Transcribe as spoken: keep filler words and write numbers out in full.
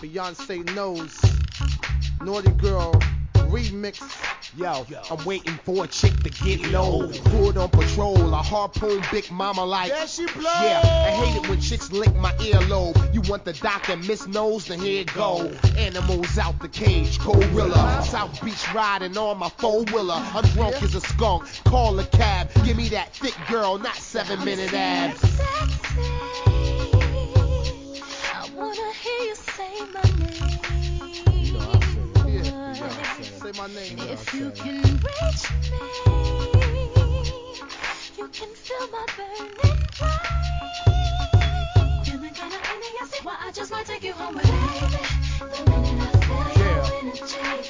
Beyonce knows. Naughty Girl remix. Yo, I'm waiting for a chick to get low. Put on patrol, a harpoon Big Mama like. There she blow. Yeah, I hate it when chicks lick my earlobe. You want the doc and Miss Nose, then here it go. Animals out the cage, gorilla. South Beach riding on my four-wheeler. I'm drunk as a skunk, call a cab. Give me that thick girl, not seven-minute abs. Sexy. I wanna hear you say my name. You know I say it. Yeah, Beyonce. Say my name. If you Beyonce. can reach me, you can feel my burning flame. Then I gotta, I see why I just might take you home with me.